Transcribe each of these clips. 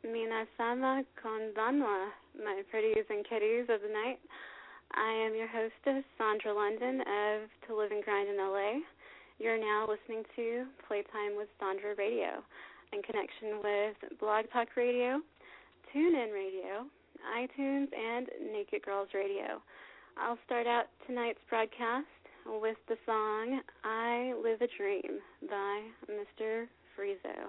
Minasama konbanwa, my pretties and kitties of the night. I am your hostess, Sandra London of To Live and Grind in LA. You're now listening to Playtime with Sandra Radio in connection with Blog Talk Radio, TuneIn Radio, iTunes, and Naked Girls Radio. I'll start out tonight's broadcast with the song I Live a Dream by Mr. Friezo.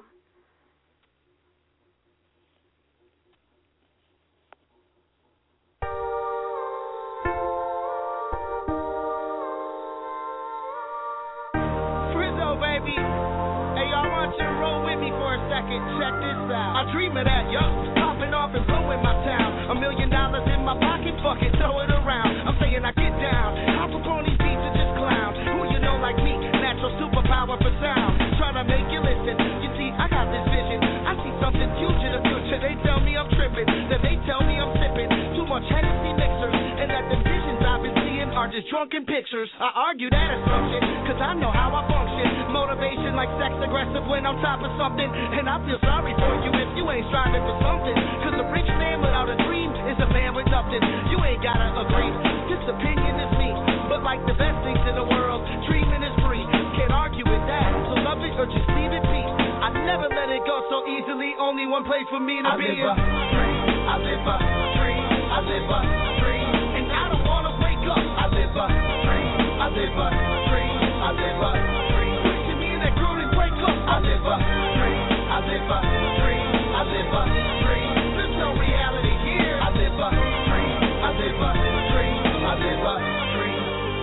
Check this out. I dream of that, yo. Popping off and blowing my town. $1 million in my pocket, fuck it, throw it around. I'm saying I get down. Hop up on these beats and just clown. Who you know like me? Natural superpower for sound. Trying to make you listen. You see, I got this vision. I see something huge in the future. They tell me I'm tripping. Then they tell me I'm sipping. Too much Hennessy mixers. And that the visions I've been seeing are just drunken pictures. I argue that assumption, cause I know how I function. Motivation like sex aggressive when I'm top of something. And I feel sorry for you if you ain't striving for something. Cause a rich man without a dream is a man with nothing. You ain't gotta agree, this opinion is me. But like the best things in the world, dreaming is free. Can't argue with that, so love it or just leave it be. I never let it go so easily, only one place for me to be. I live a dream, I live a dream, I live a dream. And I don't wanna wake up. I live a dream, I live a dream, I live a dream. Wishing me that girl and break up. I live a dream, I live a dream, I live a dream. There's no reality here. I live a dream, I live a dream, I live a dream.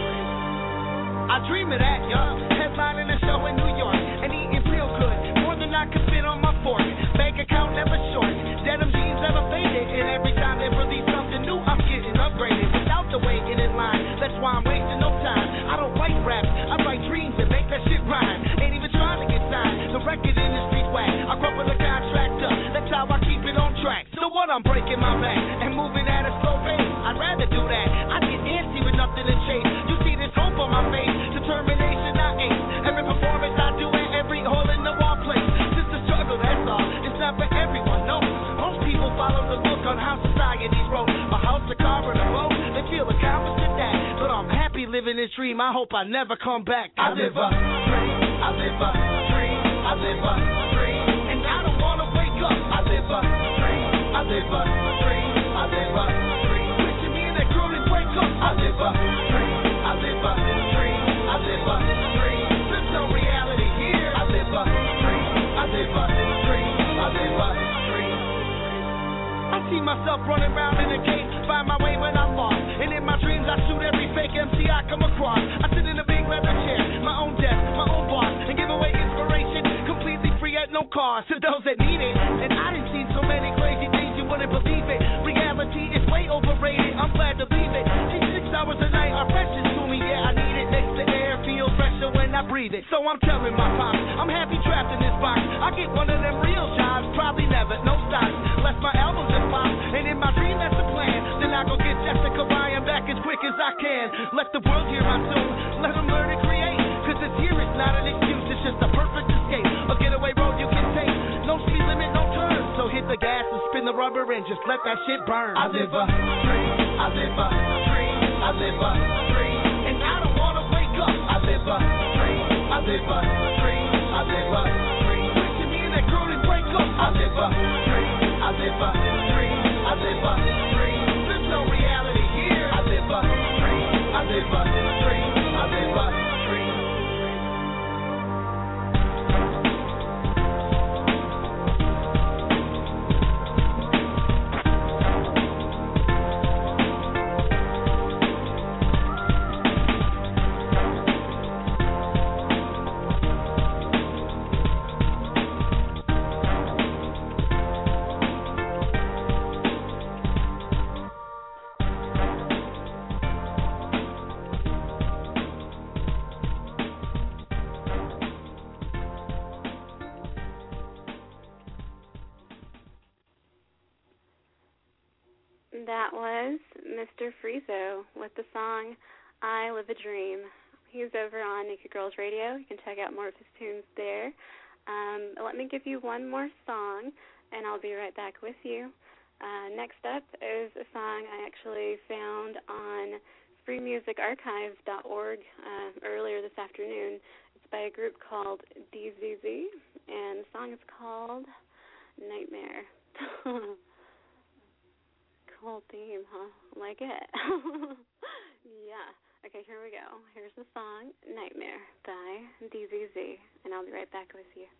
I dream of that, y'all. Headlining a show in New York and eating real good, more than I could fit on my fork. Bank account never short, denim jeans never faded, and every time they release something new, I'm getting upgraded without the waiting in line. That's why I'm wasting no time. I don't write raps, I write dreams and make that shit rhyme. Ain't even trying to get signed. The record industry's whack. I grew up with a contractor. That's how I keep it on track. So what? I'm breaking my back and moving at a slow pace. I'd rather do that. I get antsy with nothing to chase. You see this hope on my face, determination I ace. Every performance I do and every hole in the wall place. Just a struggle, that's all. It's not for everyone, no. Most people follow the book on how society's wrote. A house, a car, and a boat. They feel accomplished at that. But I'm happy living this dream. I hope I never come back. I live a dream. I live a dream. I live a dream. And I don't wanna wake up. I live a dream. I live a dream. I live a dream. Wishing me and that girl and wake up. I live a dream. I live a dream. I live a dream. There's no reality here. I live a dream. I live a dream. I live a dream. I see myself running around in a cave, find my way when I'm lost. And in my dreams I shoot every fake MC I come across. I sit in a big leather chair, my own desk, my own boss, and give away inspiration, completely free at no cost to those that need it. And I done seen so many crazy things you wouldn't believe it. Reality is way overrated, I'm glad to leave it. These 6 hours a night are precious to me, yeah I need it. Makes the air feel fresher when I breathe it. So I'm telling my pops, I'm happy trapped in this box. I get one of them real jobs, probably never, no stops. Left my album just pop, and in my dream that's the plan. Then I go get Jessica Ryan back as quick as I can. Let the world hear my tune, let them learn to create. Cause this here is not an excuse, it's just a perfect escape. A getaway road you can take, no speed limit, no turn. So hit the gas and spin the rubber and just let that shit burn. I live a dream, I live a dream, I live a dream. And I don't wanna wake up. I live a dream, I live a dream, I live a dream. Wishing me and that girl and wake up. I live a dream, I live a dream, I live a dream. There's no reality here. I live a dream, I live a dream, I live a dream. That was Mr. Friezo with the song I Live a Dream. He's over on Naked Girls Radio. You can check out more of his tunes there. Let me give you one more song, and I'll be right back with you. Next up is a song I actually found on freemusicarchive.org earlier this afternoon. It's by a group called DZZ, and the song is called Nightmare. Cool theme, huh? Like it. Yeah. Okay, here we go. Here's the song, Nightmare by DZZ, and I'll be right back with you.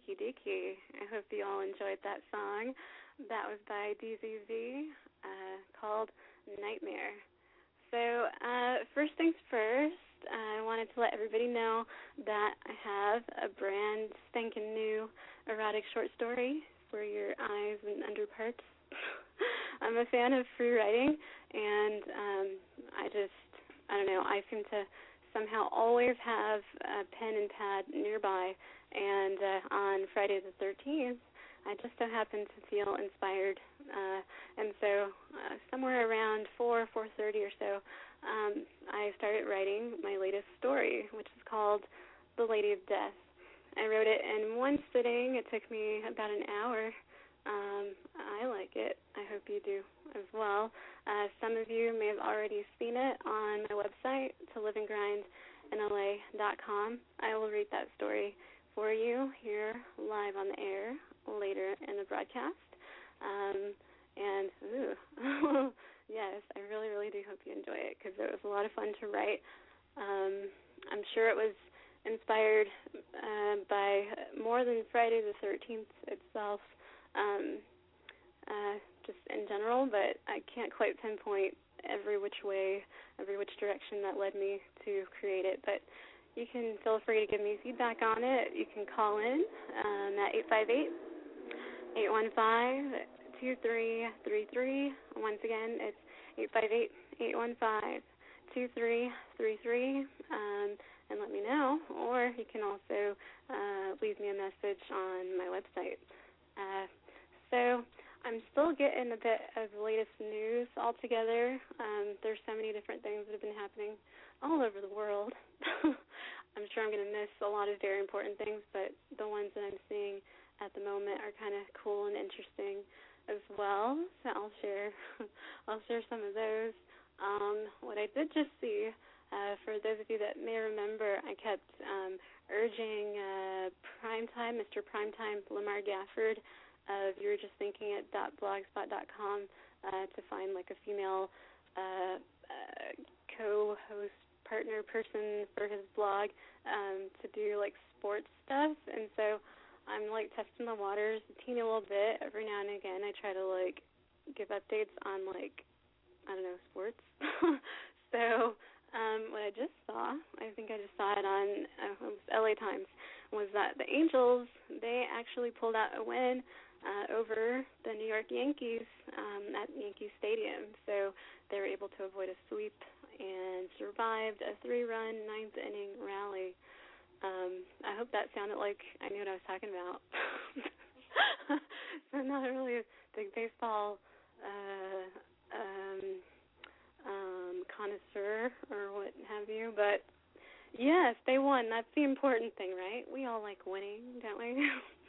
Freaky Deaky. I hope you all enjoyed that song. That was by DZZ, called Nightmare. So, first things first, I wanted to let everybody know that I have a brand spanking new erotic short story for your eyes and underparts. I'm a fan of free writing, and I don't know, I seem to somehow always have a pen and pad nearby, and on Friday the 13th, I just so happened to feel inspired, and so somewhere around 4:30 or so, I started writing my latest story, which is called The Lady of Death. I wrote it in one sitting. It took me about an hour. I like it. I hope you do as well. Some of you may have already seen it on my website, toliveandgrindinla.com. I will read that story for you here live on the air later in the broadcast. Yes, I really, really do hope you enjoy it because it was a lot of fun to write. I'm sure it was inspired by more than Friday the 13th itself, just in general, but I can't quite pinpoint every which direction that led me to create it. But you can feel free to give me feedback on it. You can call in at 858-815-2333. Once again, it's 858-815-2333, and let me know. Or you can also leave me a message on my website. So I'm still getting a bit of the latest news all together. There's so many different things that have been happening all over the world. I'm sure I'm going to miss a lot of very important things, but the ones that I'm seeing at the moment are kind of cool and interesting as well. So I'll share some of those. What I did just see, for those of you that may remember, I kept urging Primetime, Mr. Primetime, Lamar Gafford, of You Were Just Thinking It .blogspot.com to find like a female co-host partner person for his blog to do like sports stuff, and so I'm like testing the waters a teeny little bit. Every now and again I try to like give updates on like, I don't know, sports. So what I just saw, I think I just saw it on LA Times, was that the Angels, they actually pulled out a win over the New York Yankees at Yankee Stadium. So they were able to avoid a sweep and survived a 3-run ninth-inning rally. I hope that sounded like I knew what I was talking about. So I'm not really a big baseball connoisseur or what have you, but yes, they won. That's the important thing, right? We all like winning, don't we?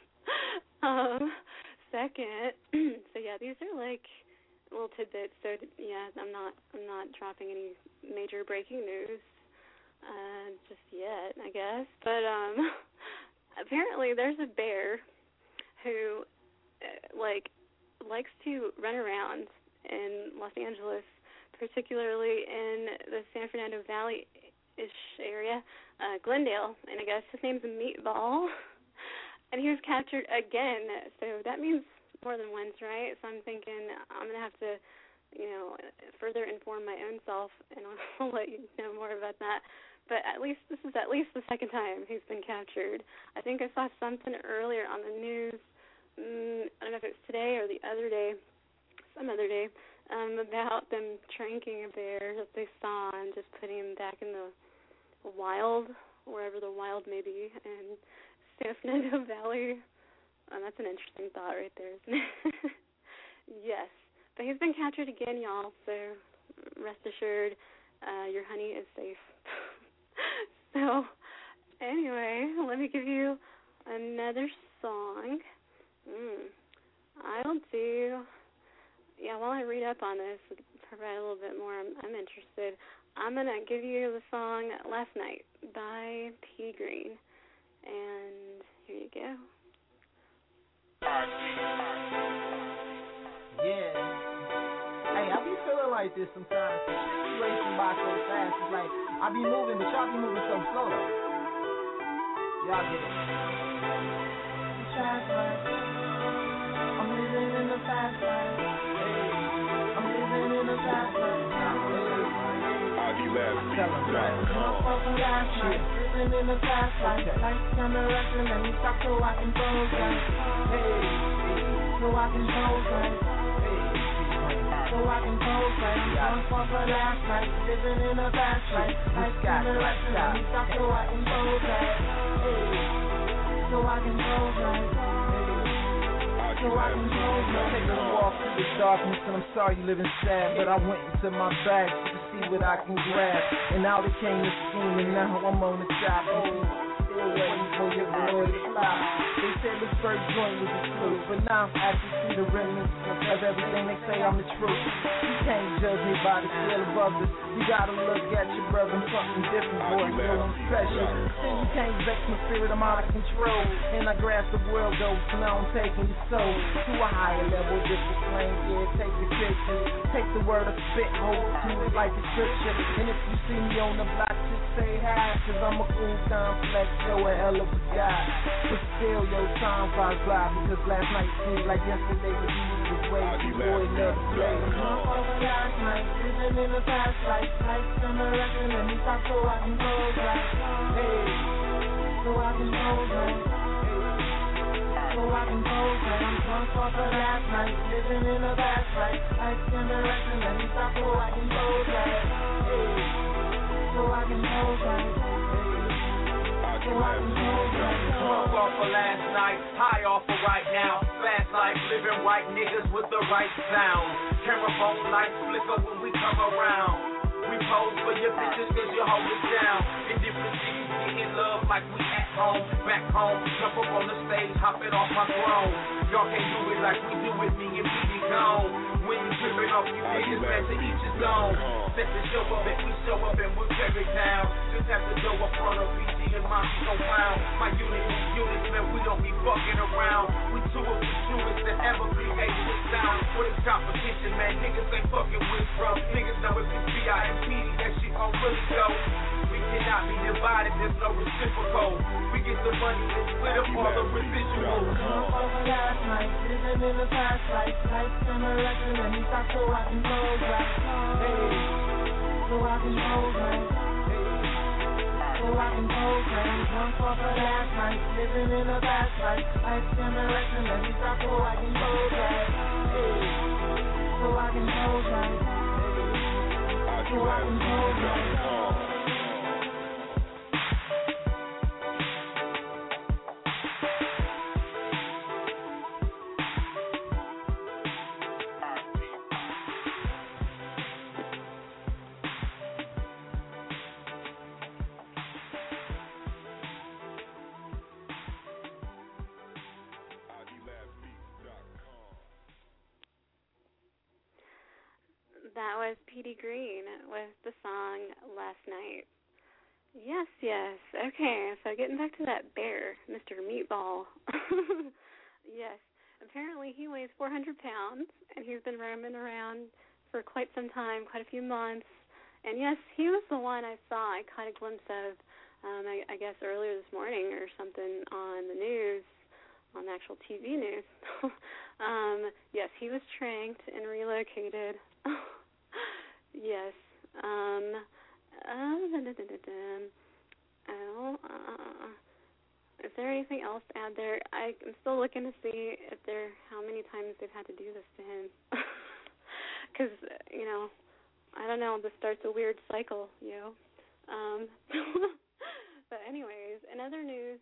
Second, so yeah, these are like little tidbits. So yeah, I'm not dropping any major breaking news just yet, I guess. But apparently, there's a bear who likes to run around in Los Angeles, particularly in the San Fernando Valley-ish area, Glendale, and I guess his name's Meatball. And he was captured again, so that means more than once, right? So I'm thinking I'm going to have to, further inform my own self, and I'll let you know more about that. But this is at least the second time he's been captured. I think I saw something earlier on the news, I don't know if it's today or some other day, about them tranking a bear that they saw and just putting him back in the wild, wherever the wild may be, and San Fernando Valley. That's an interesting thought right there, isn't it? Yes. But he's been captured again, y'all, so rest assured your honey is safe. So, anyway, let me give you another song. I'll do, while I read up on this, provide a little bit more, I'm interested. I'm going to give you the song Last Night by P. Green. And here you go. Yeah. Hey, I be feeling like this sometimes. Shit be racing by so fast. It's like I be moving, but y'all be moving so slow. Y'all get it. fast life. I'm living in the fast life. I'm living in the fast life. Tell them right. Living in the fast life. Lights, camera, wrestling, let me stop so I can pose right. So I can pose right. So I can pose right. I'm drunk off of last night. Living in the fast life. Lights, camera, wrestling, let me stop so I can pose right. So I can pose right. So I can pose right. Take a walk through the darkness and I'm sorry you living sad, but I went into my bag to see what I can grab. And now they came to scheme and now I'm on the top. Still waiting for your boy to fly. They said the first joint was the truth, but now I'm actually see the remnants of everything they say I'm the truth. You can't judge me by the scale of others. You gotta look at your brother and something different, boy. You know I'm special. Still you can't vex my spirit, I'm out of control. And I grasp the world though, so now I'm taking your soul to a higher level, different plane. Yeah, take the picture, take the word of spit, hold to it like a scripture. And if you see me on the block, just say hi, cause I'm a cool complex, yo, a hell of a guy. But still, yo, time flies by, because last night seemed like yesterday, but you was way too boy, love to play. Last night, living in the past life, lights on the record, let me stop so I can close right. Hey, so I can close right. So I can pose right. I'm drunk off of last night, living in the past life, lights on the record, let me stop so I can close right. Hey, so I can pose right. So I can pose right. Drunk off of last night, high off of right now. Fast life, living white niggas with the right sound. Camera phone lights flicker when we come around. We pose for your bitches cause you hold it down. In different cities, getting love like we at home. Back home, jump up on the stage, hopping off my throne. Y'all can't do it like we do it, me and BD gone. When you tripping off you niggas, man, to each his own. Set the show up and we show up and we'll tear it down. Just have to go up front of BG and Monty don't pound. My units, man, we don't be fucking around. We two of the truest that ever created this sound. For this competition, man, niggas ain't fucking with bro. Niggas know if it's B.I. and P.D. that shit gon' really go. We cannot be divided, there's no reciprocal. We get the money and split up all the residuals. Last night, living in the past life, lights on the record, let me stop so I can close right. Hey, so I can close right. So I can pose right. I'm drunk off of last night, living in the past life, lights on the record, let me stop so I can close right. Hey, so I can pose right. So I can pose right. That was P.D. Green with the song Last Night. Yes. Okay, so getting back to that bear, Mr. Meatball. Yes, apparently he weighs 400 pounds, and he's been roaming around for quite some time, quite a few months. And yes, he was the one I caught a glimpse of, I guess earlier this morning or something on the news, on the actual TV news. Yes, he was tranked and relocated. Yes. Is there anything else to add there? I'm still looking to see how many times they've had to do this to him. Because, I don't know, this starts a weird cycle, But anyways, in other news,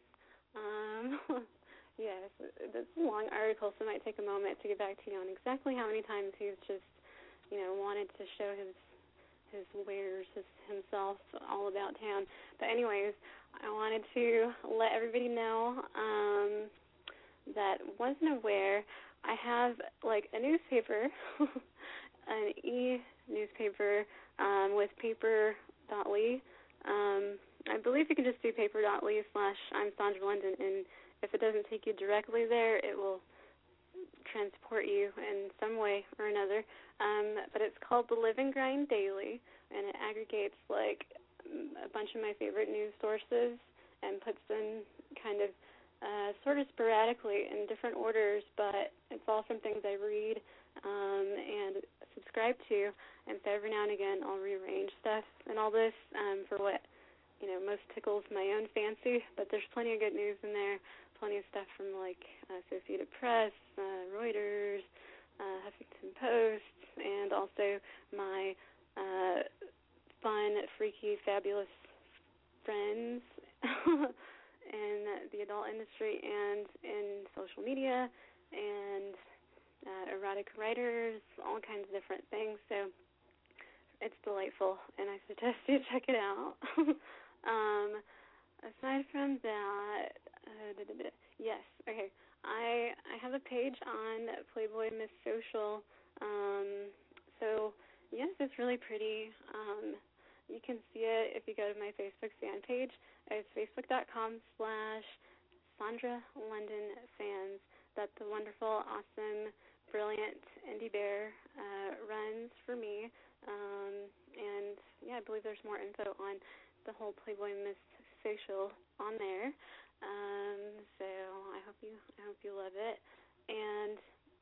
yes, this is a long article, so it might take a moment to get back to you on exactly how many times he's just wanted to show his wares, himself, all about town. But anyways, I wanted to let everybody know that wasn't aware. I have a newspaper, an e-newspaper with paper.ly. I believe you can just do paper.ly/I'm Sandra London, and if it doesn't take you directly there, it will transport you in some way or another. But it's called The Live and Grind Daily, and it aggregates a bunch of my favorite news sources and puts them kind of sort of sporadically in different orders, but it's all from things I read and subscribe to, and so every now and again I'll rearrange stuff and all this for what, most tickles my own fancy, but there's plenty of good news in there, plenty of stuff from, Associated Press, Reuters, Huffington Post, and also my fun, freaky, fabulous friends in the adult industry and in social media and erotic writers, all kinds of different things. So it's delightful, and I suggest you check it out. Aside from that, yes, okay. I have a page on Playboy Miss Social. So yes, it's really pretty. You can see it if you go to my Facebook fan page. It's facebook.com/Sandra London Fans. That the wonderful, awesome, brilliant Indie Bear runs for me. And yeah, I believe there's more info on the whole Playboy Miss Social on there. So I hope you love it. And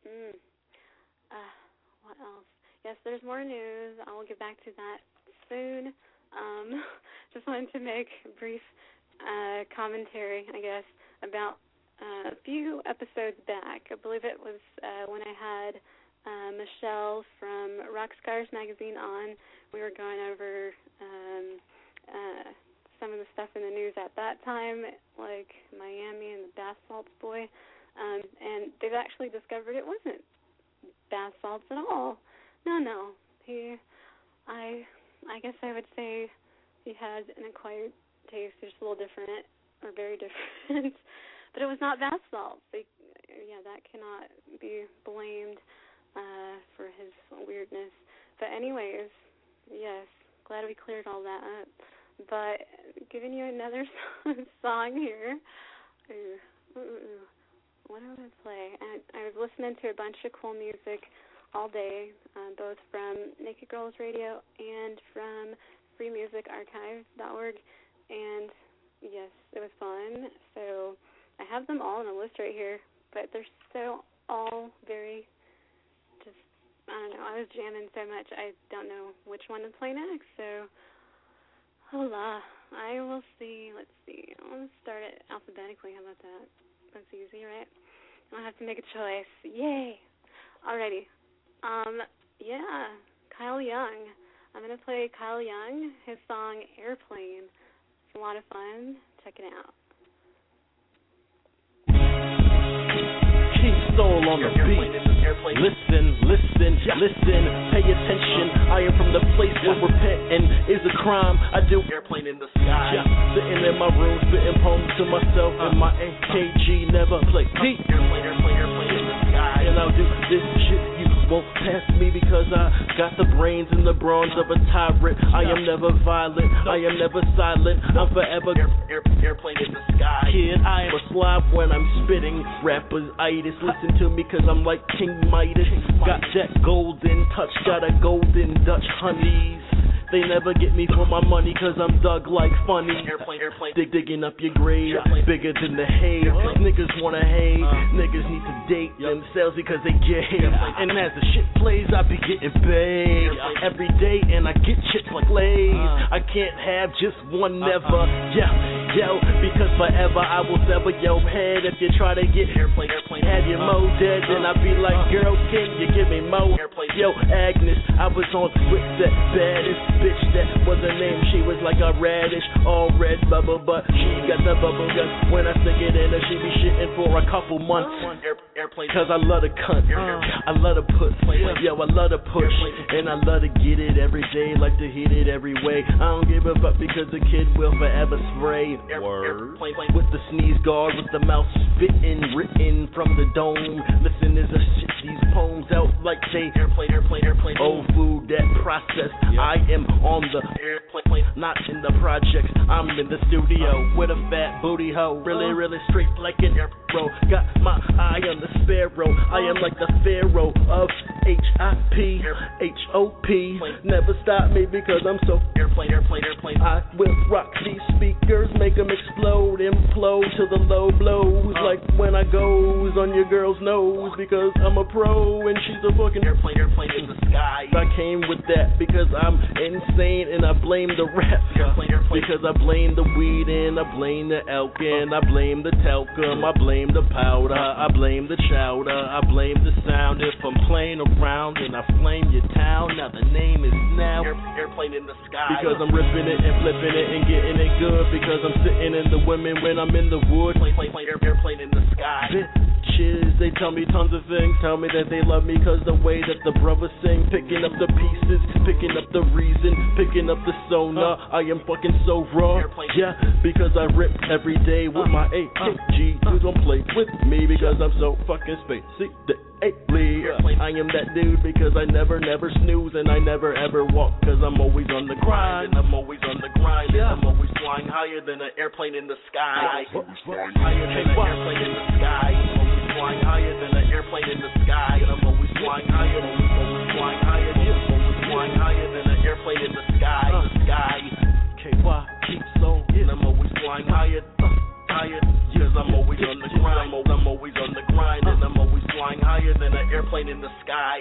what else? Yes, there's more news. I will get back to that soon. Just wanted to make a brief commentary, I guess, about a few episodes back. I believe it was when I had Michelle from Rock Scars magazine on. We were going over some of the stuff in the news at that time, like Miami and the bath salts boy. And they've actually discovered it wasn't bath salts at all. No. I guess I would say he had an acquired taste, just a little different, or very different. But it was not bath salts. That cannot be blamed for his weirdness. But anyways, yes, glad we cleared all that up. But giving you another song here. What do I play? I was listening to a bunch of cool music all day, both from Naked Girls Radio and from freemusicarchive.org. And yes, it was fun. So I have them all on a list right here, but they're so all very just, I don't know, I was jamming so much I don't know which one to play next. So hola, I will see. Let's see. I'll start it alphabetically. How about that? That's easy, right? I don't have to make a choice. Yay! Alrighty. Kyle Young. I'm going to play Kyle Young, his song Airplane. It's a lot of fun. Check it out. King Soul on the beat. Listen, pay attention. I am from the place where repenting is a crime. I do airplane in the sky. Sitting in my room, spitting poems to myself, and my AKG never play deep. Airplane in the sky. And I'll do this shit. You won't pass me because I got the brains and the bronze of a tyrant. I am never violent. I am never silent. I'm forever airplane in the sky. Kid, I am a slob when I'm spitting. Rappers itis, listen to me cause I'm like King Midas. Got that golden touch, got a golden Dutch honeys. They never get me for my money cause I'm dug like funny. Airplane. Digging up your grave, bigger than the hay. Niggas wanna hate, niggas need to date themselves because they gay. And as the shit plays, I be getting paid every day, and I get chicks like Lays. I can't have just one never, because forever I will sever your head if you try to get airplane. Had your mo dead, then I be like, girl, can you give me mo? Yo, Agnes, I was on with that baddest bitch that was her name. She was like a radish, all red bubble, but she got the bubble gun. When I stick it in her, she be shitting for a couple months. Cause I love to cunt, I love to put, yo, I love to push, and I love to get it every day, like to hit it every way. I don't give a fuck because the kid will forever spray. With the sneeze guard, with the mouth spitting, written from the dome. Listen as I shit these poems out like they airplane. Old food that processed. I am on the airplane, not in the projects. I'm in the studio with a fat booty hoe, really straight like an arrow. Got my eye on the sparrow. I am like the pharaoh of HIP, HOP. Never stop me because I'm so airplane. I will rock these speakers, make them explode, implode till the low blows. Like when I goes on your girl's nose because I'm a pro and she's a fucking airplane in the sky. I came with that because I'm insane and I blame the rap. Because I blame the weed and I blame the Elkin, I blame the talcum, I blame the powder, I blame the chowder, I blame the sound. If I'm playing around and I flame your town, now the name is now airplane in the sky. Because I'm ripping it and flipping it and getting it good. Because I'm sitting in the women when I'm in the wood. Airplane in the sky. Bitches, they tell me tons of things. Tell me that they love me cause the way that the brothers sing. Picking up the pieces, picking up the reason, picking up the sonar. I am fucking so raw. Yeah, because I rip every day with my AKG. You don't play with me because I'm so fucking spacey. I am that dude because I never snooze and I never ever walk cause I'm always on the grind. And I'm always on the grind. And I'm always flying higher than an airplane in the sky. Higher than an airplane in the sky. Always flying higher than an airplane in the sky. And I'm always flying higher. Always flying higher. Always flying higher than an airplane in the sky. The sky. KY keep so. And I'm always flying higher. Cause I'm always on the grind. I'm always on the grind. And I'm always flying higher than an airplane in the sky.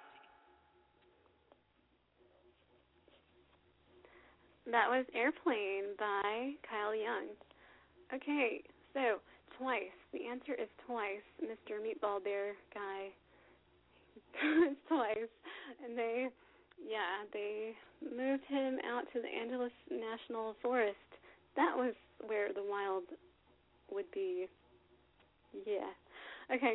That was Airplane by Kyle Young. Okay, so twice. The answer is twice, Mr. Meatball Bear guy. It's twice. And they moved him out to the Angeles National Forest. That was where the wild would be. Yeah. Okay.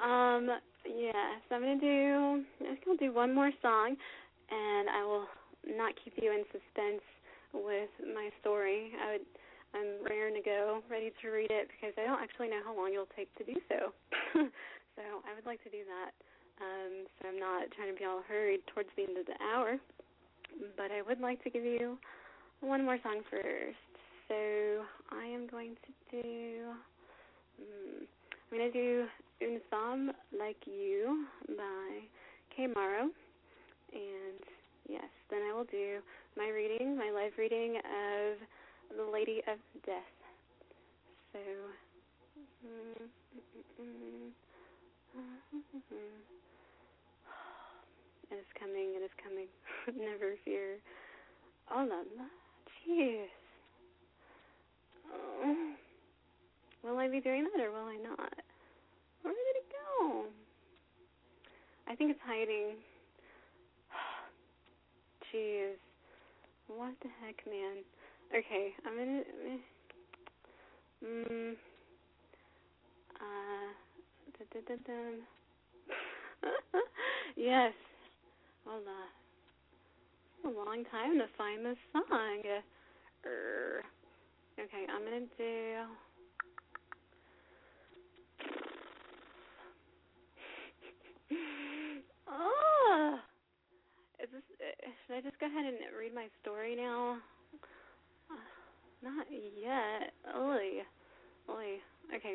So I'm just gonna do one more song, and I will not keep you in suspense with my story. I'm raring to go, ready to read it because I don't actually know how long it'll take to do so. So I would like to do that. So I'm not trying to be all hurried towards the end of the hour, but I would like to give you one more song first. So I am going to do. I'm going to do Une Femme Like You by Kay Morrow. And yes, then I will do my live reading of The Lady of Death. So, it is coming. Never fear. Oh la la, jeez. Oh. Will I be doing that or will I not? Where did it go? I think it's hiding. Jeez. What the heck, man? Okay, I'm gonna... Yes. Hold on. A long time to find this song. Okay, I'm gonna do... Oh! Should I just go ahead and read my story now? Not yet. Oy. Okay.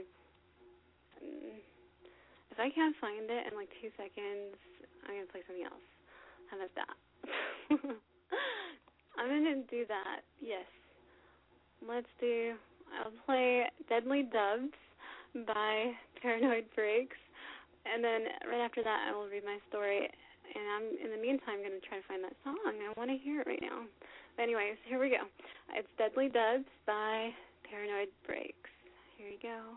If I can't find it in like 2 seconds, I'm going to play something else. How about that? I'm going to do that. Yes. I'll play Deadly Dubs by Paranoid Breaks. And then right after that, I will read my story. And I'm, in the meantime, going to try to find that song. I want to hear it right now. But anyways, here we go. It's Deadly Dubs by Paranoid Breaks. Here you go.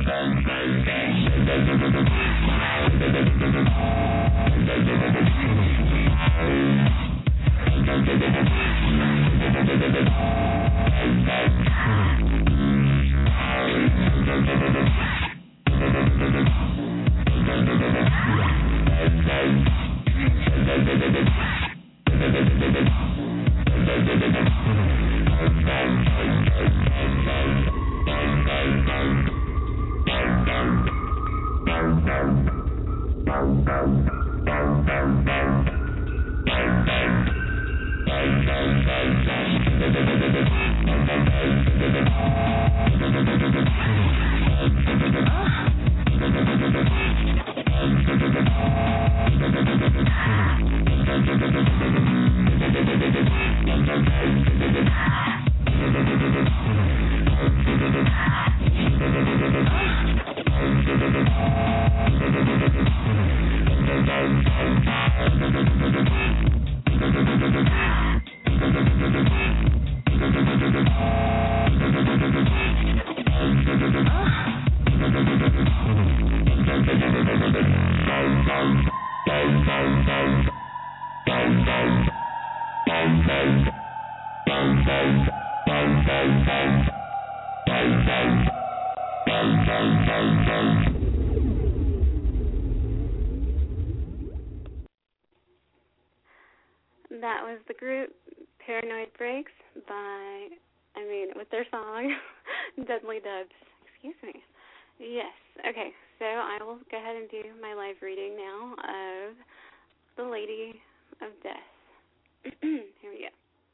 That was the group Paranoid Breaks with their song Deadly Dubs. Excuse me. Yes. Okay, so I will go ahead and do my live reading now of The Lady of Death. Here we go.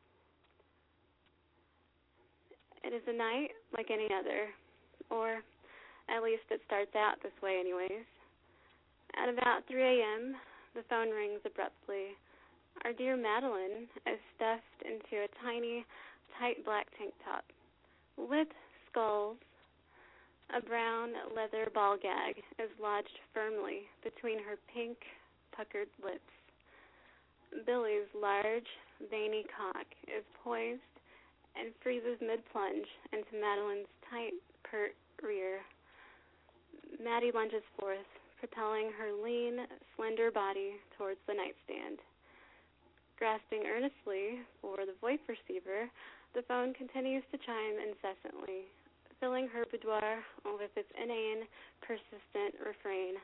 It is a night like any other, or at least it starts out this way anyways. At about 3 a.m., the phone rings abruptly. Our dear Madeline is stuffed into a tiny, tight black tank top with skulls. A brown leather ball gag is lodged firmly between her pink, puckered lips. Billy's large, veiny cock is poised and freezes mid-plunge into Madeline's tight, pert rear. Maddie lunges forth, propelling her lean, slender body towards the nightstand. Grasping earnestly for the voice receiver, the phone continues to chime incessantly, filling her boudoir with its inane, persistent refrain.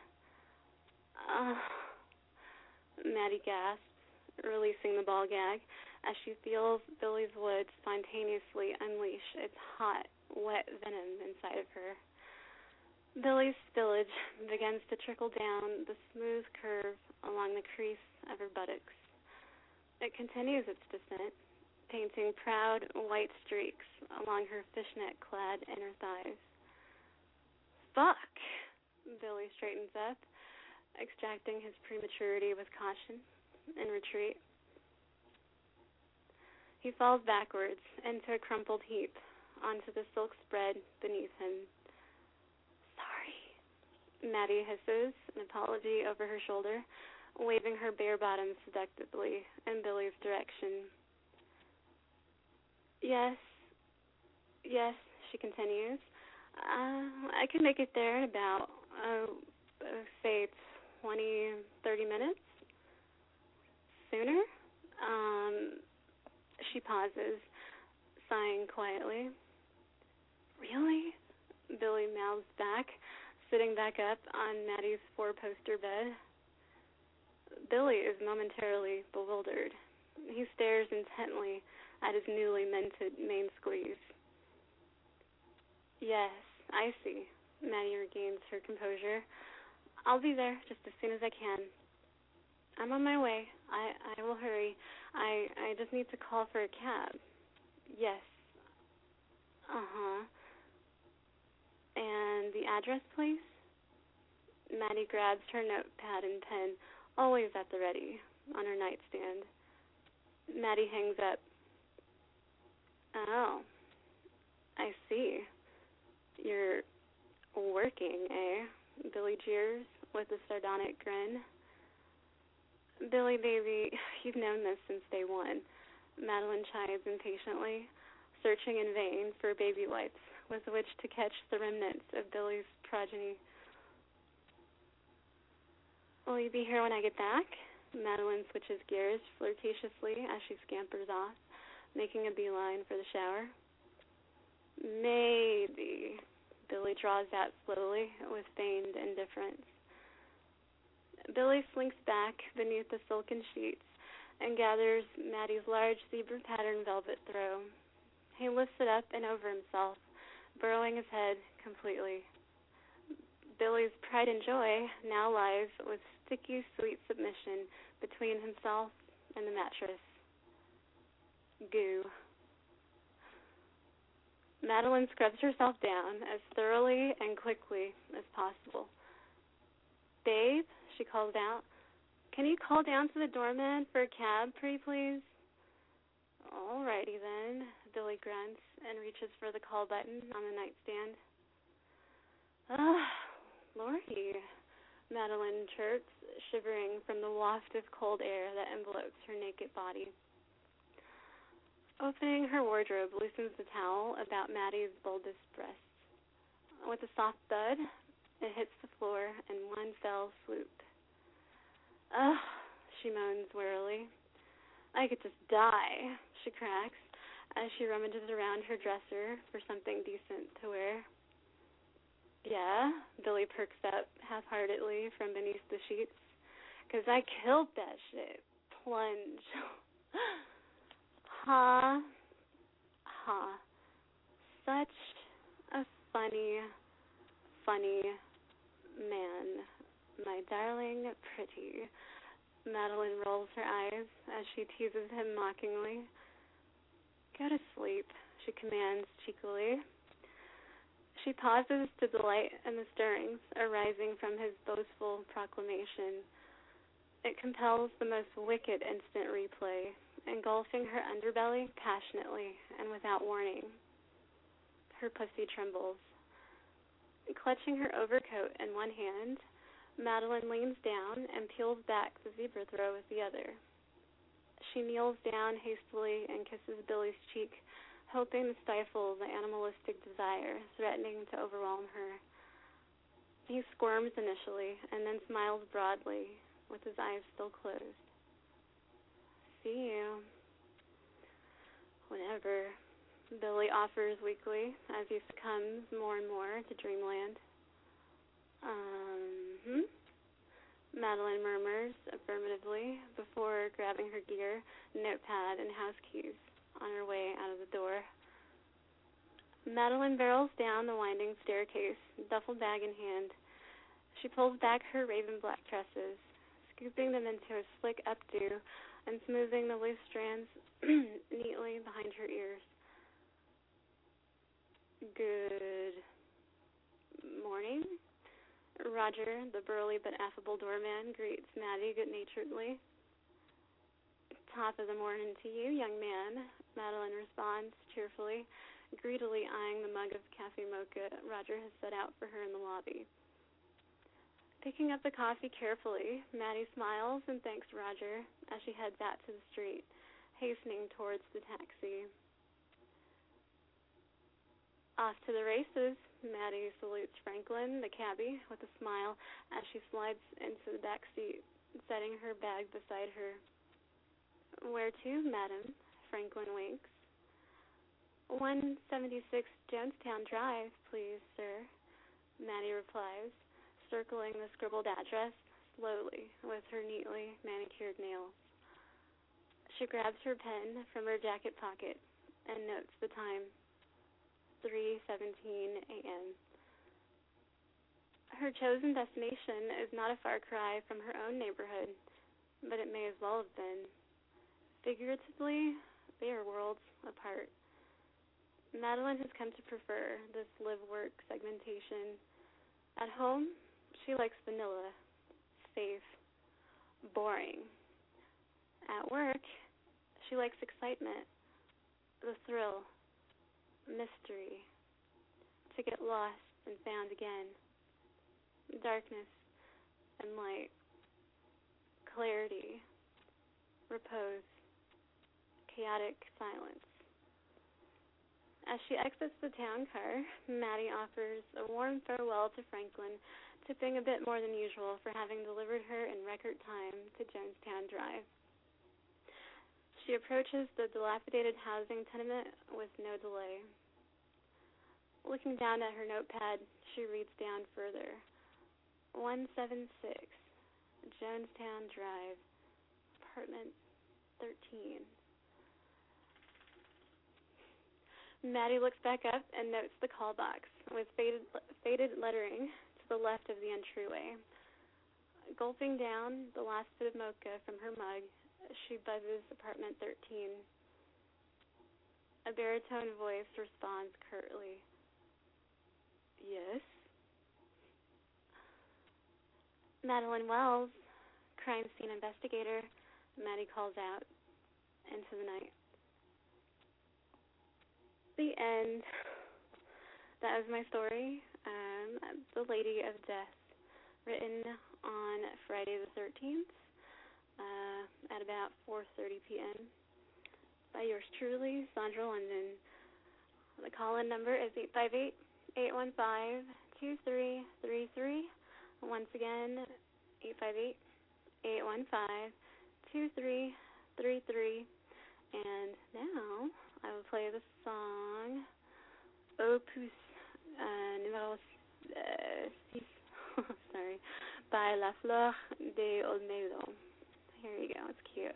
Maddie gasps, releasing the ball gag, as she feels Billy's wood spontaneously unleash its hot, wet venom inside of her. Billy's spillage begins to trickle down the smooth curve along the crease of her buttocks. It continues its descent, painting proud white streaks along her fishnet-clad inner thighs. Fuck! Billy straightens up, extracting his prematurity with caution and retreat. He falls backwards into a crumpled heap onto the silk spread beneath him. Sorry, Maddie hisses, an apology over her shoulder, waving her bare bottom seductively in Billy's direction. Yes, she continues. I can make it there in about, say, 20, 30 minutes. Sooner? She pauses, sighing quietly. Really? Billy mouths back, sitting back up on Maddie's four-poster bed. Billy is momentarily bewildered. He stares intently at his newly minted main squeeze. Yes, I see. Maddie regains her composure. I'll be there just as soon as I can. I'm on my way. I will hurry. I just need to call for a cab. Yes. Uh-huh. And the address, please? Maddie grabs her notepad and pen, always at the ready, on her nightstand. Maddie hangs up. Oh, I see. You're working, eh? Billy jeers with a sardonic grin. Billy, baby, you've known this since day one. Madeline chides impatiently, searching in vain for baby wipes with which to catch the remnants of Billy's progeny. Will you be here when I get back? Madeline switches gears flirtatiously as she scampers off, making a beeline for the shower. Maybe. Billy draws out slowly with feigned indifference. Billy slinks back beneath the silken sheets and gathers Maddie's large zebra-patterned velvet throw. He lifts it up and over himself, burrowing his head completely. Billy's pride and joy now lies with sticky, sweet submission between himself and the mattress. Goo. Madeline scrubs herself down as thoroughly and quickly as possible. Babe, she calls out, can you call down to the doorman for a cab, pretty please? All righty then, Billy grunts and reaches for the call button on the nightstand. Lordy, Madeline chirps, shivering from the waft of cold air that envelopes her naked body. Opening her wardrobe loosens the towel about Maddie's bulbous breasts. With a soft thud, it hits the floor in one fell swoop. Ugh, she moans wearily. I could just die, she cracks, as she rummages around her dresser for something decent to wear. Yeah, Billy perks up half-heartedly from beneath the sheets. 'Cause I killed that shit. Plunge. Ha. Ha. Such a funny man. My darling pretty. Madeline rolls her eyes as she teases him mockingly. Go to sleep, she commands cheekily. She pauses to delight in the stirrings arising from his boastful proclamation. It compels the most wicked instant replay, engulfing her underbelly passionately and without warning. Her pussy trembles. Clutching her overcoat in one hand, Madeline leans down and peels back the zebra throw with the other. She kneels down hastily and kisses Billy's cheek, hoping to stifle the animalistic desire threatening to overwhelm her. He squirms initially and then smiles broadly, with his eyes still closed. See you. Whenever, Billy offers weakly as he succumbs more and more to dreamland. Madeline murmurs affirmatively before grabbing her gear, notepad, and house keys on her way out of the door. Madeline barrels down the winding staircase, duffel bag in hand. She pulls back her raven black tresses, scooping them into a slick updo and smoothing the loose strands neatly behind her ears. Good morning. Roger, the burly but affable doorman, greets Maddie good-naturedly. Top of the morning to you, young man, Madeline responds cheerfully, greedily eyeing the mug of cafe mocha Roger has set out for her in the lobby. Picking up the coffee carefully, Maddie smiles and thanks Roger as she heads out to the street, hastening towards the taxi. Off to the races, Maddie salutes Franklin, the cabbie, with a smile as she slides into the back seat, setting her bag beside her. Where to, madam? Franklin winks. 176 Jonestown Drive, please, sir, Maddie replies, circling the scribbled address slowly with her neatly manicured nails. She grabs her pen from her jacket pocket and notes the time. 3:17 a.m. Her chosen destination is not a far cry from her own neighborhood, but it may as well have been. Figuratively, they are worlds apart. Madeline has come to prefer this live-work segmentation. At home, she likes vanilla, safe, boring. At work, she likes excitement, the thrill, mystery, to get lost and found again, darkness and light, clarity, repose, chaotic silence. As she exits the town car, Maddie offers a warm farewell to Franklin, tipping a bit more than usual for having delivered her in record time to Jonestown Drive. She approaches the dilapidated housing tenement with no delay. Looking down at her notepad, she reads down further. 176, Jonestown Drive, apartment 13. Maddie looks back up and notes the call box with faded lettering to the left of the entryway. Gulping down the last bit of mocha from her mug, she buzzes apartment 13. A baritone voice responds curtly. Yes? Madeline Wells, crime scene investigator, Maddie calls out into the night. The end. That was my story, The Lady of Death, written on Friday the 13th at about 4:30 p.m. by yours truly, Sandra London. The call-in number is 858-815-2333. Once again, 858-815-2333. And now I will play the song Opus numéro 6 sorry, by La Flor de Olmedo. Here you go, it's cute.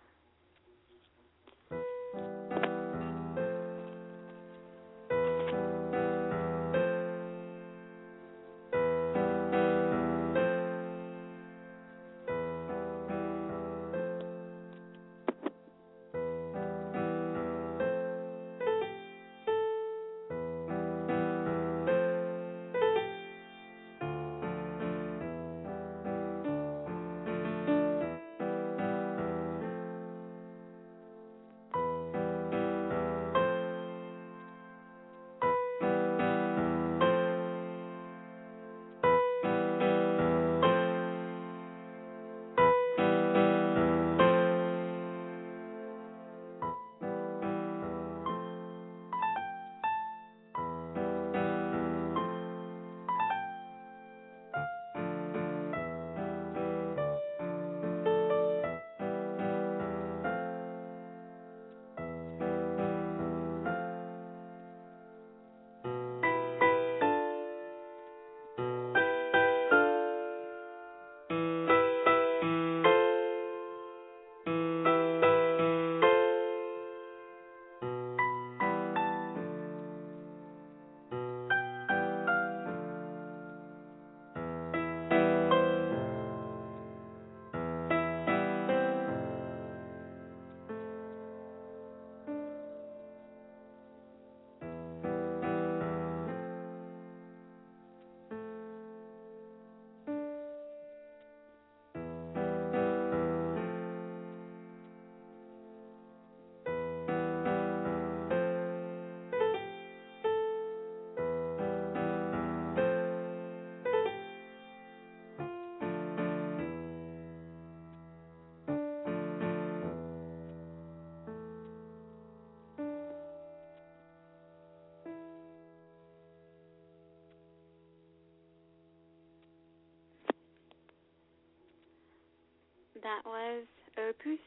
That was Opus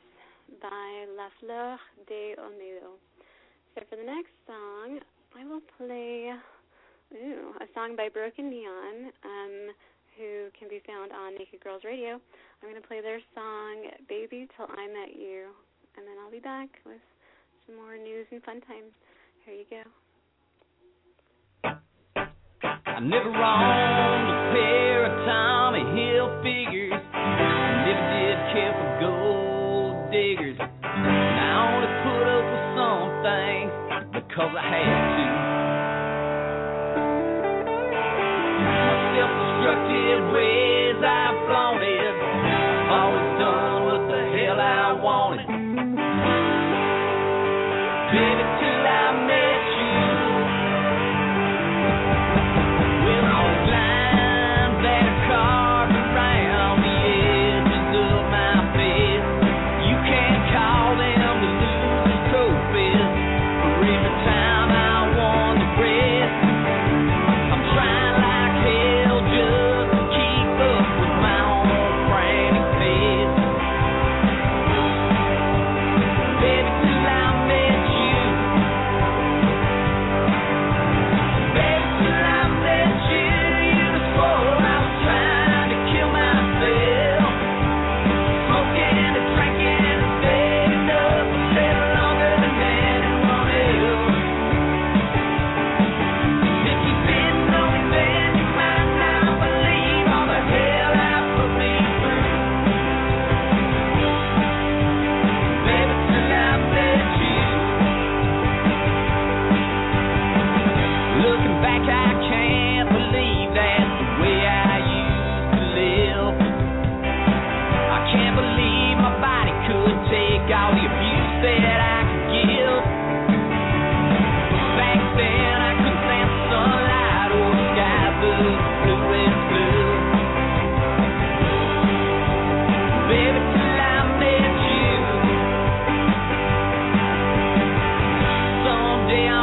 by La Flor de Olmedo. So for the next song, I will play a song by Broken Neon, who can be found on Naked Girls Radio. I'm going to play their song, Baby Till I Met You, and then I'll be back with some more news and fun times. Here you go. I'm never wrong a pair of Tommy Hilfigers. Never did care for gold diggers. And I only put up with some things because I had to. My self-destructive ways I've flaunted. I've always done what the hell I wanted. Baby, till I met you. Well, all the lines that are carved around the edges of my face, you can't call them the losing trophies. For every time I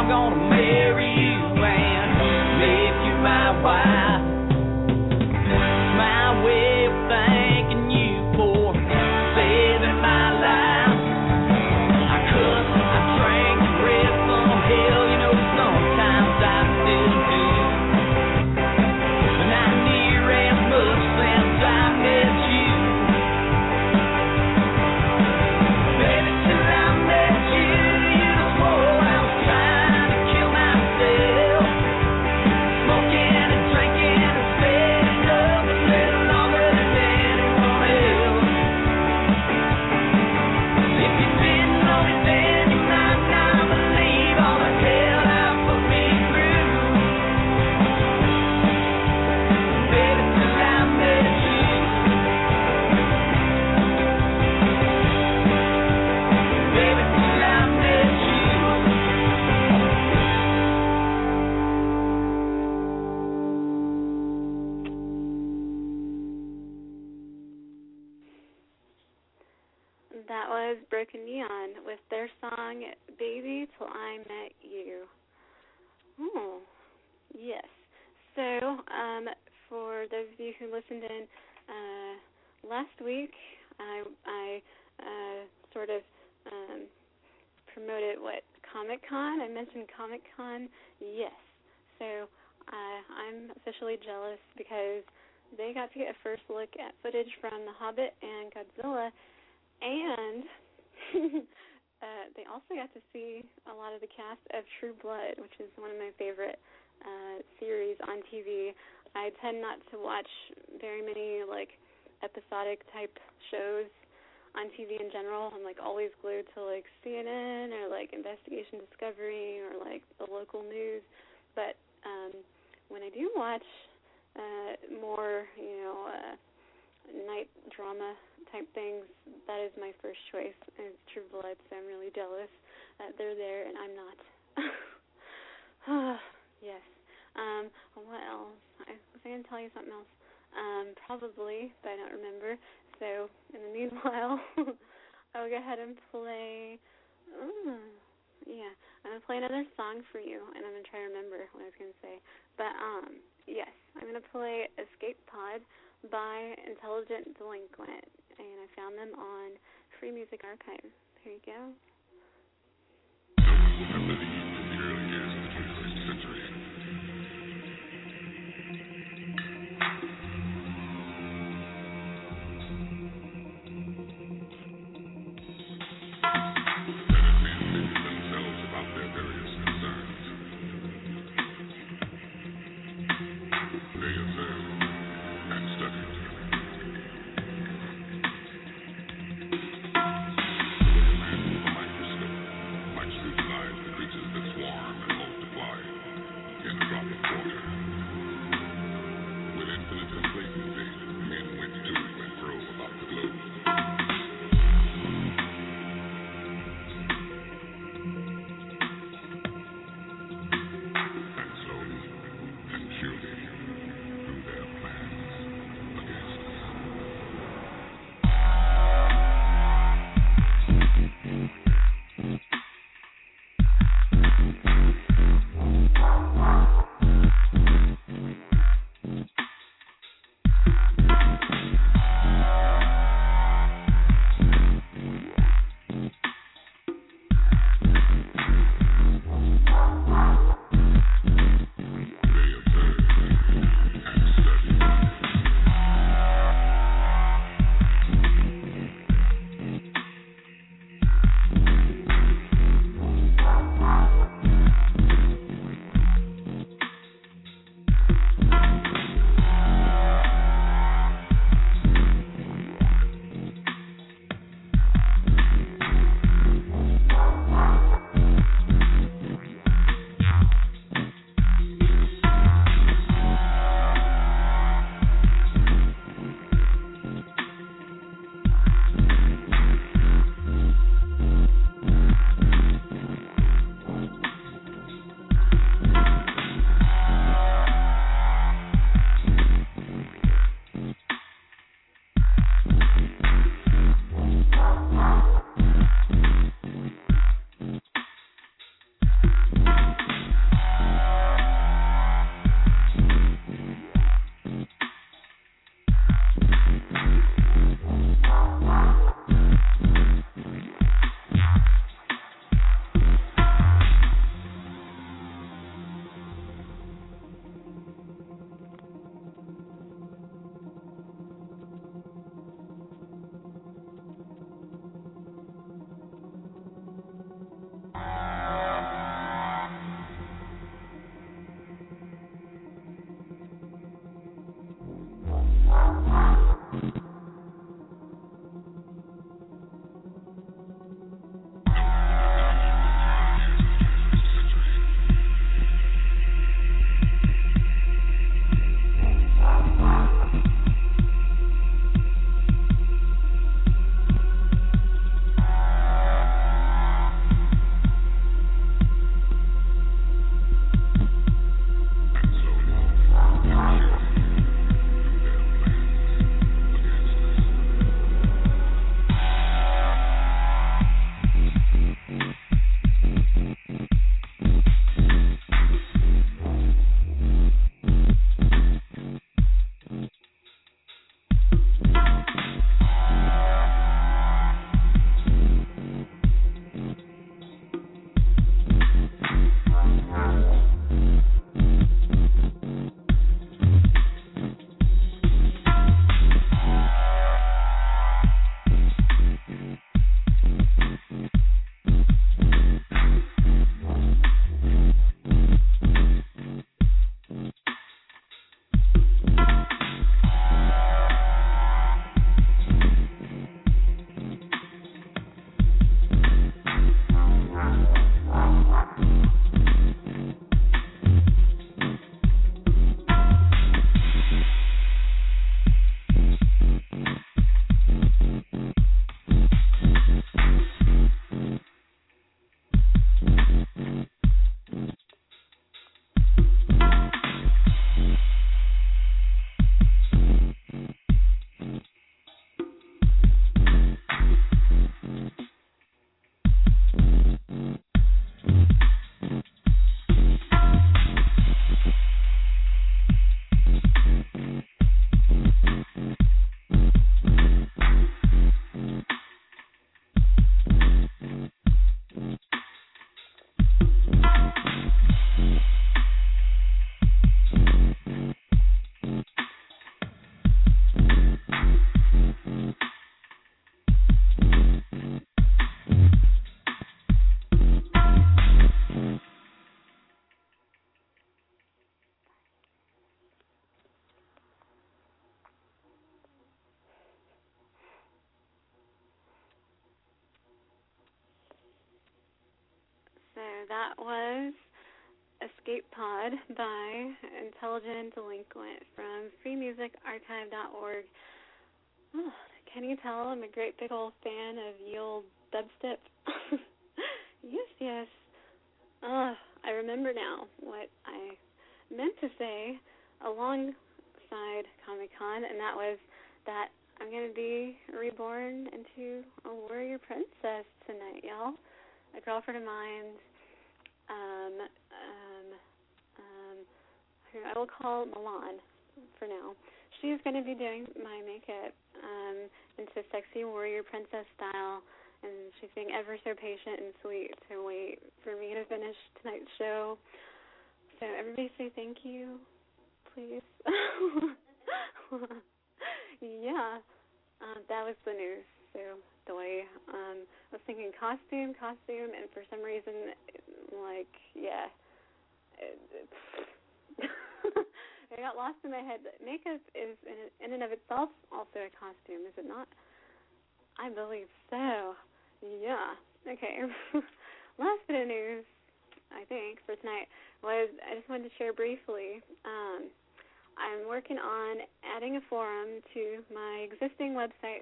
gonna marry you and make you my wife. It's my way of thanking you for saving my life. I cussed, I drank, and read some hell, you know, sometimes I still do. But not near as much since I met you. Baby, till I met you, you swore I was trying to kill myself. Smoking and drinking and staying up a little longer than anyone else. If you didn't know me then, you might not believe all the hell I put me through. Baby, till I met you. Baby, till I met you. That was Broken Neon with their song Baby Till I Met You. Oh, yes. So, for those of you who listened in last week, I sort of promoted Comic-Con. I mentioned Comic-Con. Yes. So, I'm officially jealous because they got to get a first look at footage from The Hobbit and Godzilla, and they also got to see a lot of the cast of True Blood, which is one of my favorite series on TV. I tend not to watch very many like episodic type shows on TV in general. I'm like always glued to like CNN or like Investigation Discovery or like the local news. But when I do watch more, night drama type things, that is my first choice. It's True Blood, so I'm really jealous that they're there and I'm not. Yes. What else? Was I going to tell you something else? Probably, but I don't remember. So, in the meanwhile, I'll go ahead and play. I'm going to play another song for you, and I'm going to try to remember what I was going to say. But, yes, I'm going to play Escape Pod by Intelligent Delinquent, and I found them on Free Music Archive. Here you go. They that was Escape Pod by Intelligent Delinquent from freemusicarchive.org. Oh, can you tell I'm a great big old fan of ye old dubstep? Yes. I remember now what I meant to say alongside Comic-Con, and that was that I'm going to be reborn into a warrior princess tonight, y'all. A girlfriend of mine, who I will call Milan for now. She's going to be doing my makeup into sexy warrior princess style, and she's being ever so patient and sweet to wait for me to finish tonight's show. So everybody say thank you, please. Yeah, that was the news. So the way I was thinking costume, and for some reason, it got lost in my head. Makeup is in and of itself also a costume, is it not? I believe so. Yeah. Okay. Last bit of news, I think, for tonight was I just wanted to share briefly. I'm working on adding a forum to my existing website,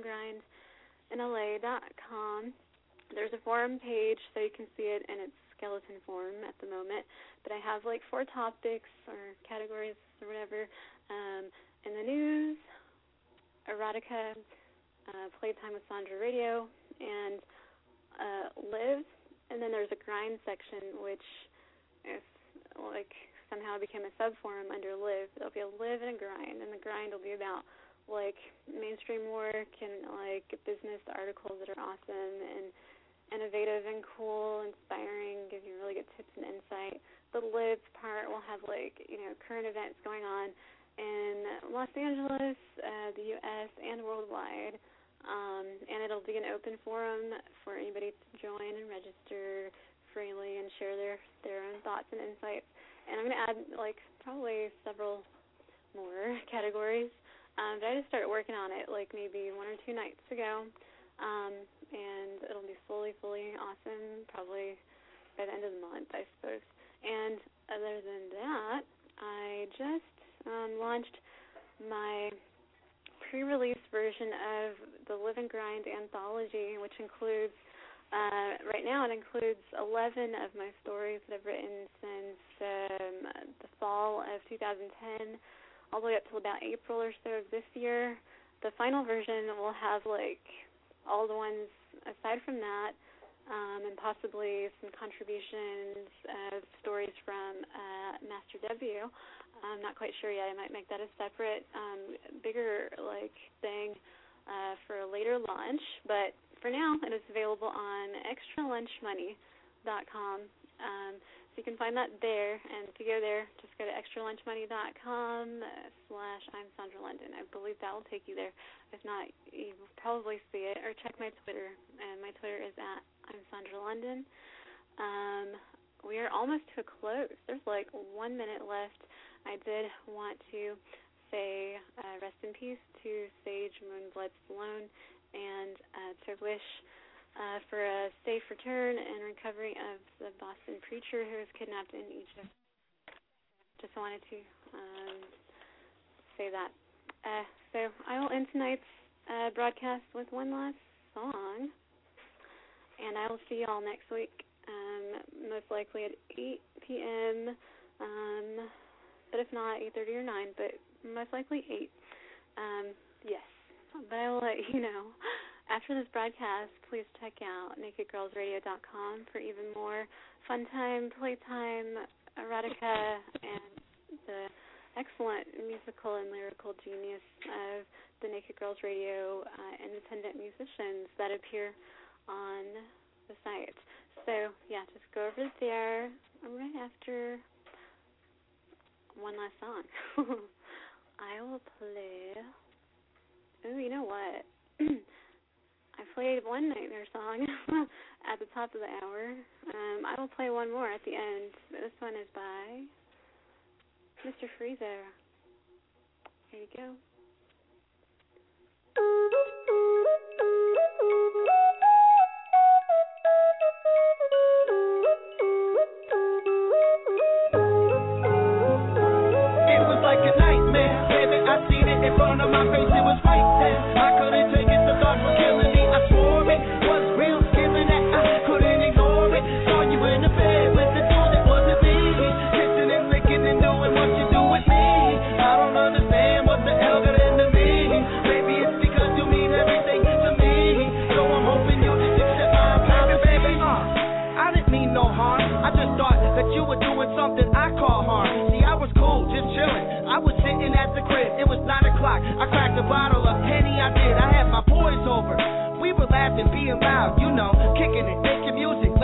toliveandgrindinla.com. There's a forum page so you can see it in its skeleton form at the moment, but I have like 4 topics or categories or whatever. In the news, erotica, playtime with Sandra Radio, and live, and then there's a grind section, which if somehow became a sub-forum under live. There'll be a live and a grind, and the grind will be about mainstream work and business articles that are awesome and innovative and cool, inspiring, give you really good tips and insight. The live part will have current events going on in Los Angeles, the U.S., and worldwide. And it'll be an open forum for anybody to join and register freely and share their own thoughts and insights. And I'm going to add probably several more categories. But I just started working on it maybe 1 or 2 nights ago. And it'll be fully awesome probably by the end of the month, I suppose. And other than that, I just launched my pre-release version of the Live and Grind anthology, which includes, right now it includes 11 of my stories that I've written since the fall of 2010, all the way up to about April or so of this year. The final version will have all the ones aside from that, and possibly some contributions of stories from Master W. I'm not quite sure yet. I might make that a separate, bigger thing for a later launch. But for now, it is available on extralunchmoney.com. So you can find that there. And if you go there, just go to extralunchmoney.com/I'm Sandra London. I believe that will take you there. If not, you will probably see it. Or check my Twitter. And my Twitter is @I'm Sandra London. We are almost to a close. There's 1 minute left. I did want to say rest in peace to Sage Moonblood Stallone, and to wish for a safe return and recovery of the Boston preacher who was kidnapped in Egypt. Just wanted to say that. So I will end tonight's broadcast with one last song, and I will see you all next week, most likely at 8 p.m., but if not, 8:30 or 9, but most likely 8. Yes, but I will let you know. After this broadcast, please check out nakedgirlsradio.com for even more fun time, playtime, erotica, and the excellent musical and lyrical genius of the Naked Girls Radio independent musicians that appear on the site. So, yeah, just go over there right after one last song. I will play... Oh, you know what? I played one Nightmare song at the top of the hour. I will play one more at the end. This one is by Mr. Freezer. Here you go.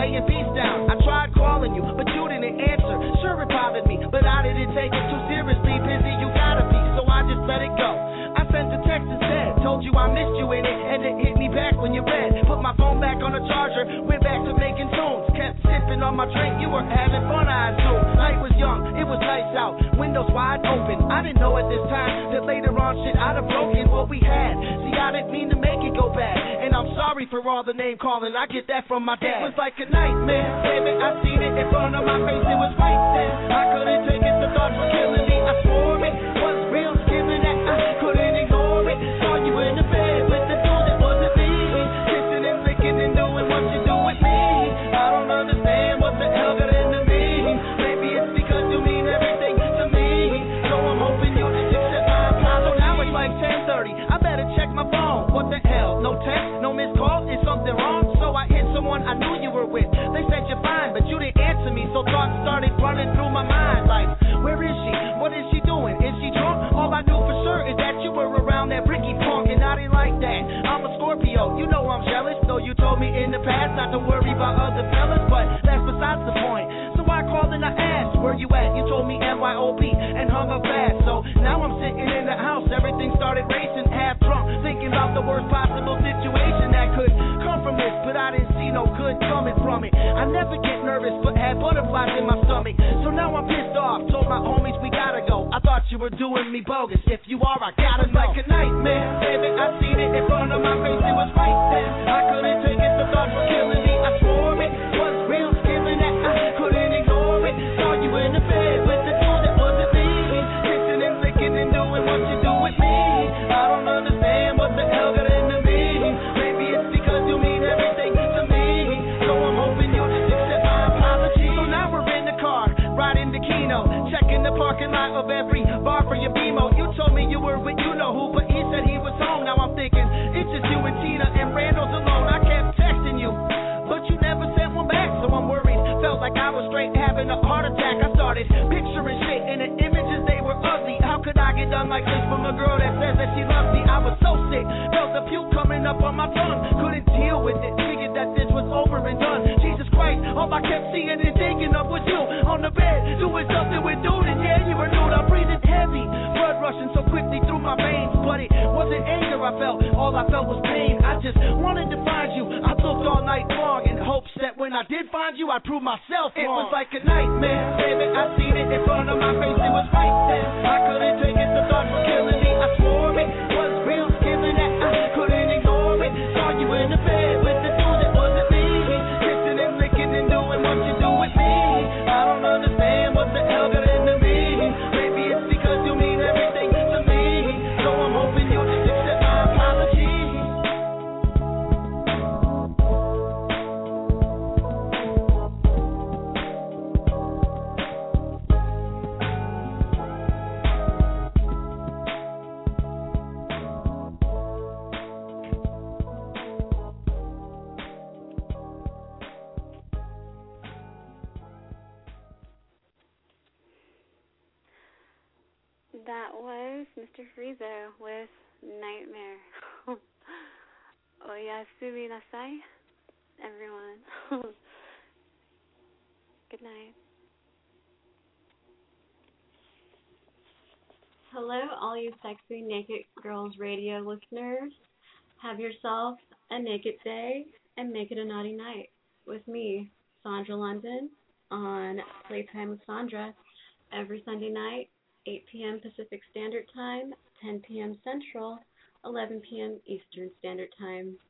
laying beats down. I tried calling you, but you didn't answer. Sure, it bothered me, but I didn't take it too seriously. Busy, you gotta be, so I just let it go. I sent a text instead, told you I missed you in it, and it hit me back when you read. Put my phone back on the charger, went back to making tunes. Kept sipping on my drink, you were having fun, I assume. Night was young, it was nice out, windows wide open. I didn't know at this time that later on shit I'd have broken what we had. See, I didn't mean to make it go bad, and I'm sorry for all the name calling. I get that from my dad. It was like a nightmare, baby. I seen it in front of my face. It was right there. I couldn't take it. The thoughts were killing me. I swore it was real, given that I couldn't ignore it. Saw you in the bed with the dude that wasn't me, kissing and flicking and doing what you do with me. I don't understand what the hell got into me. Maybe it's because you mean everything to me. So I'm hoping you just accept my apology. So now it's like 10:30. I better check my phone. What the hell? No text, no missed call. Is something wrong? So I hit someone I knew you were with. They said you're fine, but you didn't answer me. So thoughts started running through my mind like, where is she? What is she doing? Is she drunk? All I knew for sure is that you were around that Ricky punk, and I didn't like that. I'm a Scorpio, you know I'm jealous. Though you told me in the past not to worry about other fellas, but that's besides the point. So I called and I asked, where you at? You told me NYOB and hung up fast. So now I'm sitting in the house, everything started racing, half drunk, thinking about the worst possible situation that could come from this, but I didn't see no good coming from it. I never get nervous, but had butterflies in my stomach. So now I'm pissed off, told my homies we gotta go. I thought you were doing me bogus. If you are, I gotta know. Like a nightmare, baby. I seen it in front of my face. It was right there. I couldn't take it. The thoughts were killing me. I swore it was real, given that I couldn't ignore it. Saw you in the bed with the dude that wasn't me, kissing and flicking and doing what you do with me. I don't understand what the hell got into me. Maybe it's because you mean everything to me. So I'm hoping you just accept my apology. So now we're in the car, riding the Kino, checking the parking lot of every bar for your BMO. You told me you were with you know who, but he said he was home. Now I'm thinking it's just you and Tina and Randall's alone. I kept texting you, but you never sent one back, so I'm worried. Felt like I was straight having a heart attack. I started picturing shit in the images, they were ugly. How could I get done like this from a girl that says that she loves me? I was so sick, felt the puke coming up on my tongue. Couldn't deal with it, figured that this was over and done. Jesus Christ, all I kept seeing and thinking of was you on the bed, doing something with dude, and yeah, you were nude. I'm breathing heavy, blood rushing so quickly through my veins, but it wasn't anger I felt, all I felt was pain. I just wanted to find you. I looked all night long in hopes that when I did find you, I'd prove myself wrong. It was like a nightmare, baby. I seen it in front of my face. It was right there. I couldn't take it. The thoughts were killing me. I swore it was real, given that I couldn't ignore it. Saw you in the bed with the dude that wasn't me, kissing and licking and doing what you do with me. I don't understand what the hell got into me. Maybe it's because you mean everything to me. So I'm hoping you just accept my apology. That was Mr. Friezo with Nightmare. Oyasumi nasai, everyone. Good night. Hello, all you sexy Naked Girls Radio listeners. Have yourself a naked day and make it a naughty night with me, Sandra London, on Playtime with Sandra every Sunday night, 8 p.m. Pacific Standard Time, 10 p.m. Central, 11 p.m. Eastern Standard Time.